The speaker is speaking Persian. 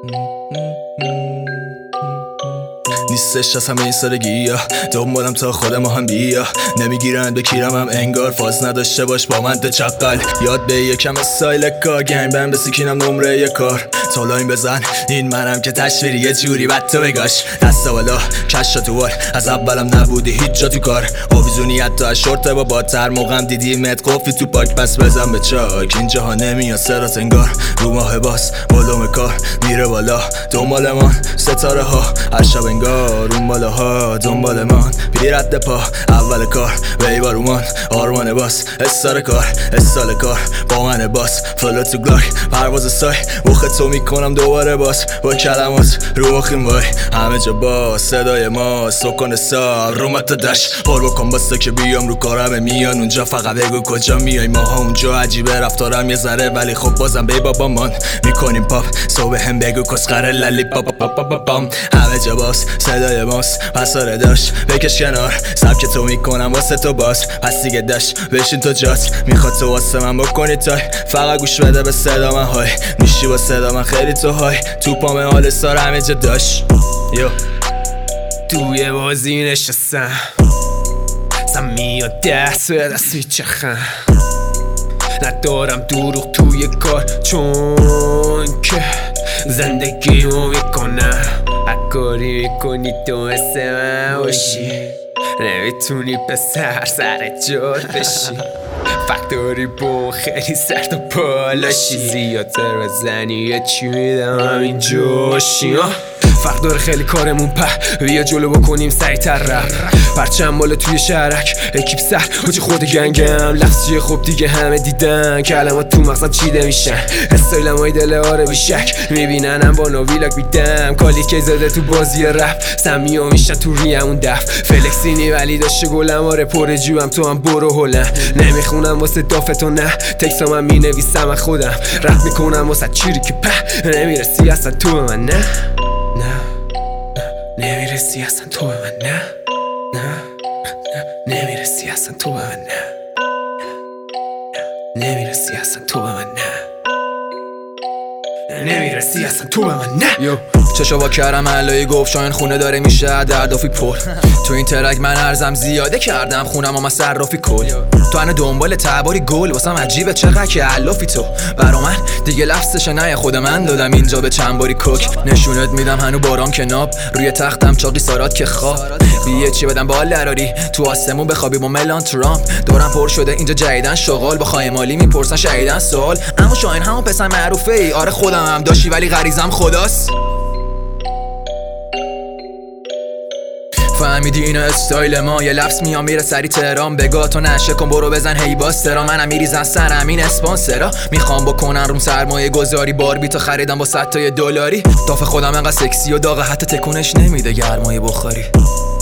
نیستش از همه این سالگی ها دنبالم تا خودم هم بیا نمیگیرن بکیرم هم انگار فاز نداشته باش با من چقل یاد به یکم استایل کار گنگ بند بسیکینم نمره یه کار تالاین بزن این منم که تشویری یه جوری بد تو بگاش دست بالا کشا تو وار از اولم نبودی هیچ جا تو کار آویزونی حتی از شورت با باتر موقعم دیدی مت قفی تو پاک پس بزن به چاک اینجا ها نمیاد سرات انگار رو ماه باس بالوم کار میره بالا دنبال من ستاره ها هر شب انگار اون بالاها دنبال من بی رد پا اول کار ویبار اومان آرمان باس استار کار استال کار با من باس فلو تو گلاک پرواز سای مخ تو میکنم دوباره باس با کلمات رو مخیم وای همه جا باس صدای ما سکن سار رو مت دش پر بکن باسته که بیام رو کارم میان اونجا فقط بگو کجا میای ماها اونجا عجیبه رفتارم یه ذره ولی خب بازم بی بابا من میکنیم پاپ صبح هم بگو کسخره للی پاپ پاپ پاپ پام همه جا باس صدای ماست پس آره داشت بکش کنار سبک تو میکنم واسه تو باز پس دیگه داشت بشین تو جات میخواد تو واسه من بکنی تای فقط گوش بده به صدا من های میشی با صدا من خیلی تو های تو پام حال سار همه جا داشت یو توی بازی نشستم میاد دست به دست میچخم ندارم دروغ توی کار چون که زندگیمو میکنم کاری میکنی تو مثل من باشی نمیتونی پسر سر جات بشی فکتوری با خیلی سرد و پالاشی زیادتر بزنی یه چی میدم همین جاشی فرق داره خیلی کارمون بیا جلو بکنیم سریعتر رپ پرچم بالا توی شهرک اکیپ سر حاجی خود گنگم لفظی خوب دیگه همه دیدن کلمات تو مغزم چیده میشن استایلم های دل آره بیشک میبیننم با نویلاک بیدم کالی که زده تو بازی رپ سمی ها میشن تو ریمون دف فلکسینی ولی داشته گلم آره پر جوام تو هم برو هلم نمیخونم واسه دافتو نه تکسا من مینویسم از خودم رپ میکنم واسه چیری که نمیرسی اصلا تو به من نه نمیرسی اصلا تو به من نه نمیرسی اصلا تو به من نه نمیرسی اصلا تو به من نه نمیرسی اصلا تو به من نه یو چشا با کرم علایی گفت شاین خونه داره میشه دردافی پر تو این ترک من ارزم زیاده کردم خونم اما صرافی کل تو هنه دنبال تباری گل واسم عجیبه چقدر که علافی تو برا من دیگه لفظش نه خود من دادم اینجا به چند باری کوک نشونت میدم هنو باران که ناب روی تختم چاقی سارات که خواب بیه چی بدم بال دراری تو آسمون بخوابی با ملان ترامپ دورم پر شده اینجا جدیدن شغال با خواهی مالی میپرسن شهیدن سوال اما شاین همون پسر معروفه ای آره خودم هم داشتی ولی غریزم خداست فهمیدی اینو استایل ما یه لفظ میام میره سری تهران بگاه تو نشه کن برو بزن هی باسترا منم میریزن سرم این اسپانسرا میخوام بکنن روم سرمایه گذاری باربی تا خریدم با $100 دلاری داف خودم انقدر سکسی و داغه حتی تکونش نمیده گرمای بخاری